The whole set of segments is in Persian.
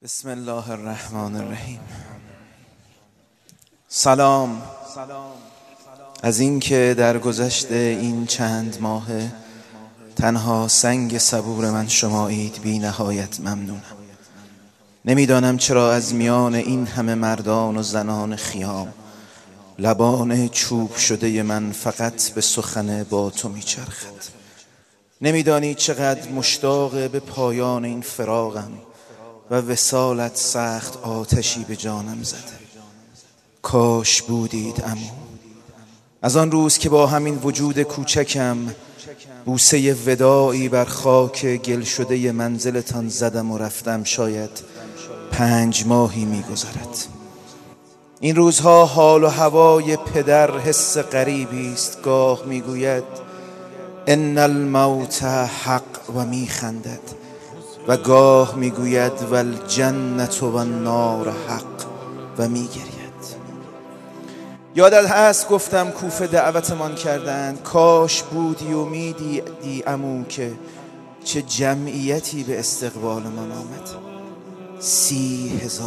بسم الله الرحمن الرحیم. سلام از اینکه در گذشت این چند ماه تنها سنگ صبور من شمایید. بی نهایت ممنونم. نمیدانم چرا از میان این همه مردان و زنان خیام لبان چوب شده من فقط به سخن با تو میچرخد. نمیدانی چقدر مشتاق به پایان این فراقم و وصالت سخت آتشی به جانم زده. کاش بودید عمو. از آن روز که با همین وجود کوچکم بوسه وداعی بر خاک گل شده منزلتان زدم و رفتم، شاید 5 ماهی می‌گذرد. این روزها حال و هوای پدر حس غریبی است. گاه میگوید ان الموت حق و میخندد و گاه میگوید والجنة و النار حق و میگرید. یادت هست گفتم کوفه دعوتمان کردند. کاش بودی و میدیدی عمو که چه جمعیتی به استقبالمان آمد. 30,000.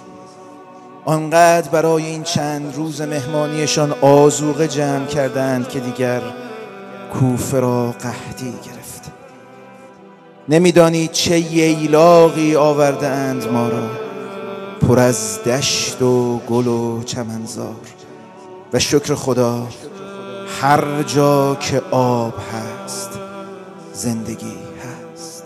آنقدر برای این چند روز مهمانیشان آذوقه جمع کردند که دیگر کوفه را قحطی گرفت. نمیدانی چه ییلاقی آورده اند ما را، پر از دشت و گل و چمنزار. و شکر خدا هر جا که آب هست زندگی هست.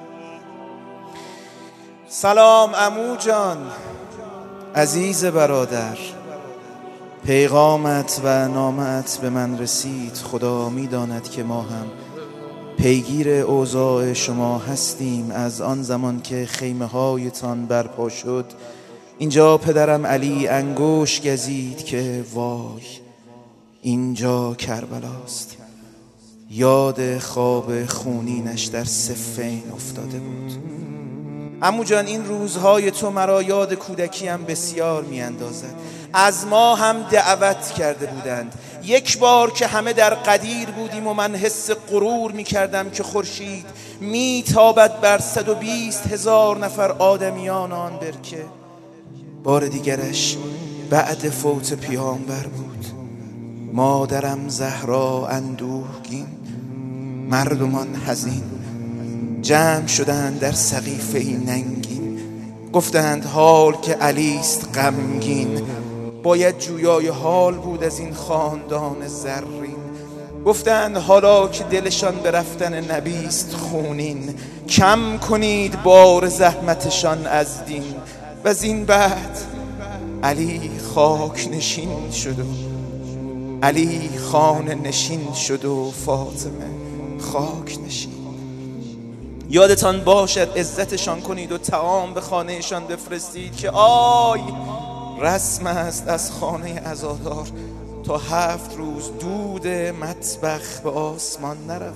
سلام عمو جان عزیز برادر. پیغامت و نامت به من رسید. خدا میداند که ما هم پیگیر اوضاع شما هستیم. از آن زمان که خیمه هایتان برپا شد اینجا پدرم علی انگوش گزید که وای اینجا کربلاست. یاد خواب خونینش در صفین افتاده بود. عمو جان این روزهای تو مرا یاد کودکیم بسیار میاندازد. از ما هم دعوت کرده بودند. یک بار که همه در قدیر بودیم و من حس غرور میکردم که خورشید میتابد بر 120,000 نفر آدمیان آن برکه. بار دیگرش بعد فوت پیامبر بود. مادرم زهرا اندوهگین، مردمان حزین جمع شدند در سقیفه ننگین. گفتند حال که علیست غمگین. باید جویای حال بود از این خاندان زرین. گفتند حالا که دلشان به رفتن نبیست خونین، کم کنید بار زحمتشان از دین. و از این بعد علی خاک نشین شد و علی خانه نشین شد و فاطمه خاک نشین. یادتان باشد عزتشان کنید و طعام به خانهشان بفرستید که آی رسم است از خانه عزادار تا 7 روز دود مطبخ به آسمان نرفت.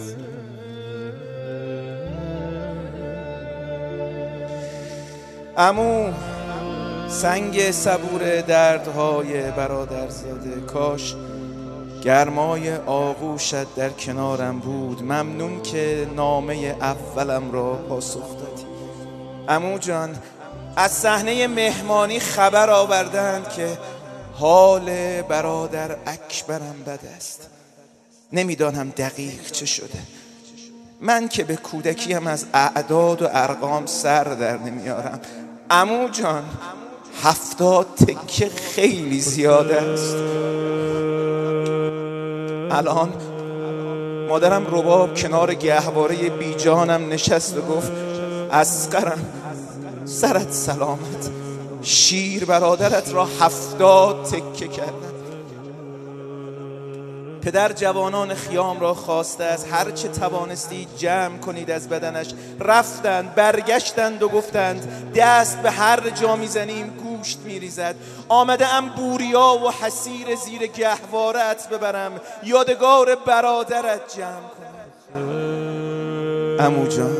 عمو سنگ صبور دردهای برادرزاده، کاش گرمای آغوشت در کنارم بود. ممنون که نامه اولم را پاسخ دادی. عمو جان از صحنه مهمانی خبر آوردند که حال برادر اکبرم بد است. نمیدانم دقیق چه شده. من که به کودکیم از اعداد و ارقام سر در نمیارم. عمو جان 70 تکه خیلی زیاده است. الان مادرم رباب کنار گهواره بیجانم نشست و گفت اصغرم سرت سلامت. شیر برادرت را 70 تکه کردن. پدر جوانان خیام را خواسته از هر چه توانستید جمع کنید از بدنش. رفتند برگشتند و گفتند دست به هر جا میزنیم گوشت میریزد. آمده ام بوریا و حسیر زیر گهوارت ببرم یادگار برادرت جمع کنم. عمو جان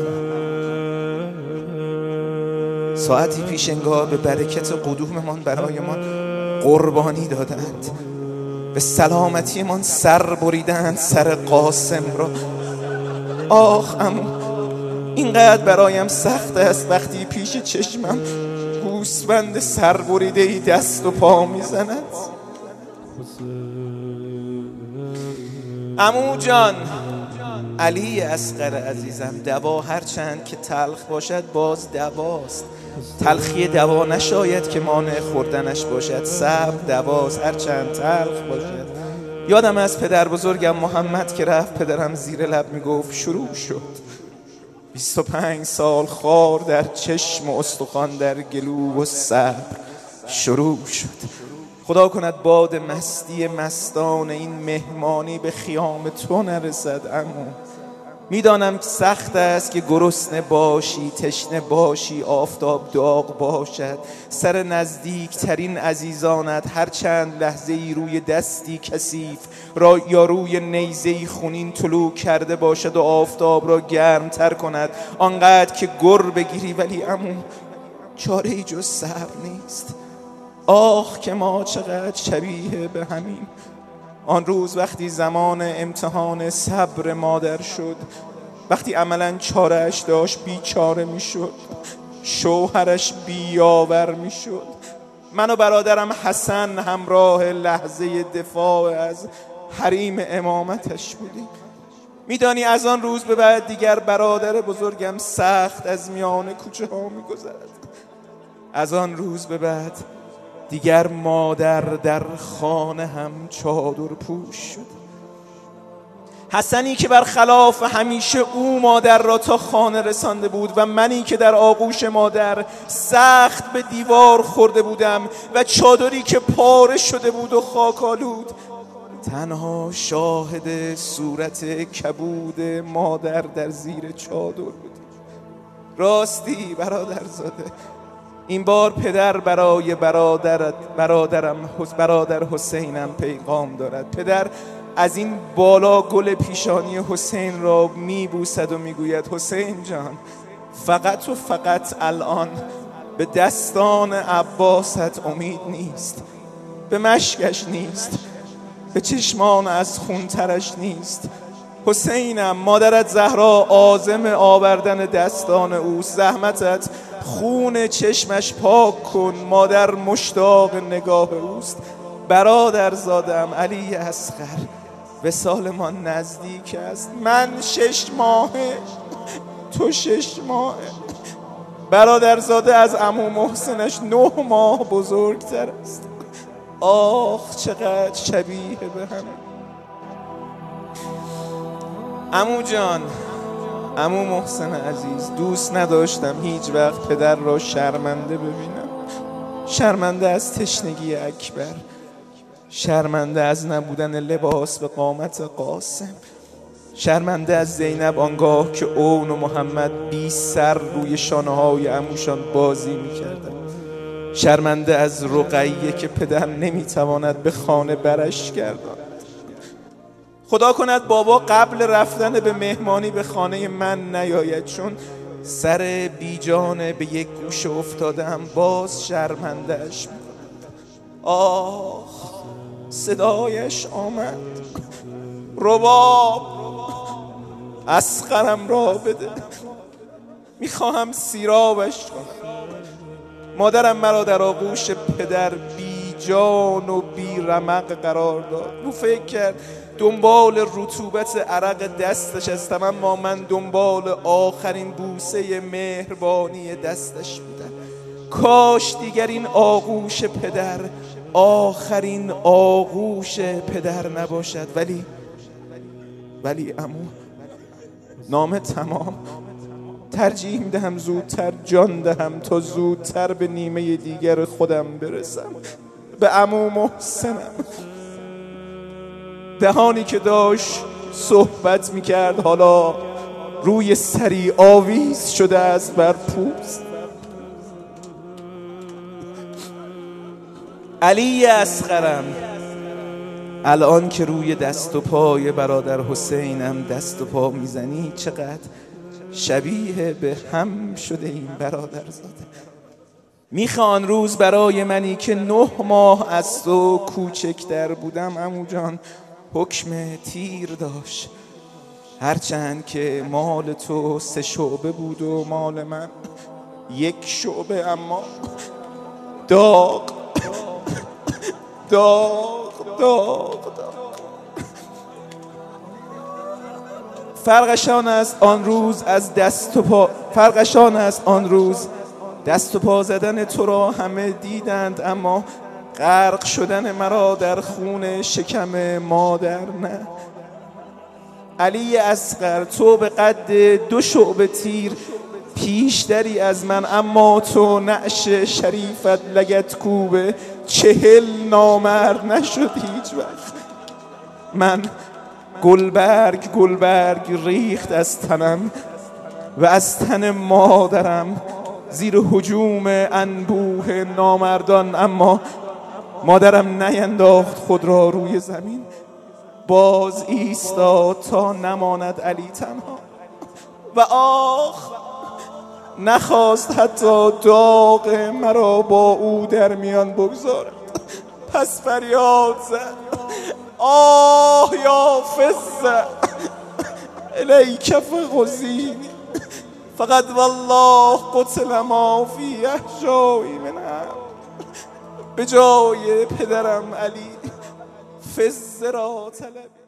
ساعتی پیش انگار به برکت قدوممان برایمان قربانی دادند. به سلامتیمان سر بریدند سر قاسم را. آخ عمو اینقدر برایم سخت است وقتی پیش چشمم گوسفند سربریده‌ای دست و پا میزند. عمو جان، علی اصغر عزیزم، دوا هرچند که تلخ باشد باز دواست. تلخی دوا نشاید که مانع خوردنش باشد. صبر دواست هرچند تلخ باشد. یادم از پدر بزرگم محمد که رفت پدرم زیر لب میگفت شروع شد. 25 سال خار در چشم و استخوان در گلو و صبر شروع شد. خدا کند باد مستی مستان این مهمانی به خیام تو نرسد. عمو میدانم سخت است که گرسنه باشی، تشنه باشی، آفتاب داغ باشد، سر نزدیک ترین عزیزانت هر چند لحظه ای روی دستی کثیف یا روی نیزه‌ای خونین طلوع کرده باشد و آفتاب را گرم تر کند آنقدر که گر بگیری. ولی عمو چاره‌ای جز صبر نیست. آخ که ما چقدر شبیه به همین. آن روز وقتی زمان امتحان صبر مادر شد، وقتی عملاً چاره‌اش داشت بیچاره میشد، شوهرش بیاور میشد، من و برادرم حسن همراه لحظه دفاع از حریم امامتش بودیم. میدانی از آن روز به بعد دیگر برادر بزرگم سخت از میان کوچه ها میگذرد. از آن روز به بعد دیگر مادر در خانه هم چادر پوش شد. حسنی که برخلاف همیشه او مادر را تا خانه رسانده بود و منی که در آغوش مادر سخت به دیوار خورده بودم و چادری که پاره شده بود و خاک‌آلود تنها شاهد صورت کبود مادر در زیر چادر بود. راستی برادرزاده، این بار پدر برای برادر حسینم پیغام دارد. پدر از این بالا گل پیشانی حسین را میبوسد و میگوید حسین جان، فقط و فقط الان به دستان عباست امید نیست، به مشکش نیست، به چشمان از خونترش نیست. حسینم، مادرت زهرا عازم آوردن دستان اوست. زحمتت خون چشمش پاک کن، مادر مشتاق نگاه اوست. برادر زادم علی اصغر، وصالمان نزدیک است. من 6 ماهه، تو 6 ماهه. برادرزاده از عمو محسنش 9 ماه بزرگتر است. آخ چقدر شبیه به هم. عمو جان، عمو محسن عزیز، دوست نداشتم هیچ وقت پدر را شرمنده ببینم. شرمنده از تشنگی اکبر، شرمنده از نبودن لباس به قامت قاسم، شرمنده از زینب آنگاه که اون و محمد بی سر روی شانه‌های عموشان بازی می‌کردند، شرمنده از رقیه که پدر نمی‌تواند به خانه برش گرداند. خدا کند بابا قبل رفتن به مهمانی به خانه من نیاید، چون سر بیجانه به یک گوشه افتادم. باز شرمنده‌اش می‌کنم. آخ صدایش آمد، رباب اصغرم را بده، میخواهم سیرابش کنم. مادرم مرا در آغوش پدر بی جان و بی رمق قرار داد. او فکر کرد دنبال رطوبت عرق دستش هستم، اما من دنبال آخرین بوسه مهربانی دستش بودم. کاش دیگر این آغوش پدر آخرین آغوش پدر نباشد. ولی عمو، نام تمام، ترجیح میدهم زودتر جان دهم تا زودتر به نیمه دیگر خودم برسم، به عمو محسنم. دهانی که داشت صحبت میکرد حالا روی سری آویز شده است بر پوست. علی اصغرم، الان که روی دست و پای برادر حسینم دست و پا میزنی چقدر شبیه به هم شده این برادرزاده. میخوان روز برای منی که 9 ماه از تو کوچکتر بودم عمو جان حکم تیر داشت. هرچند که مال تو 3 شعبه بود و مال من 1 شعبه، اما داغ داغ داغ داغ. فرقشان است آن روز از دست و پا، فرقشان است آن روز دست و پا زدن تو را همه دیدند، اما غرق شدن مرا در خون شکم مادر نه. علی اصغر، تو به قد 2 شعبه تیر پیشتری از من، اما تو نعش شریفت لگد کوبه 40 نامرد نشد هیچ وقت. من گلبرگ گلبرگ ریخت از تنم و از تن مادرم زیر هجوم انبوه نامردان، اما مادرم نینداخت خود را روی زمین، باز ایستاد تا نماند علی تنها و آخ نخواست حتی داغ مرا با او در میان بگذارد. پس فریاد زد آه یا فزه الیک فغزینی فقد والله قتل ما فی احشایی منهم. به جای پدرم علی فزه را طلب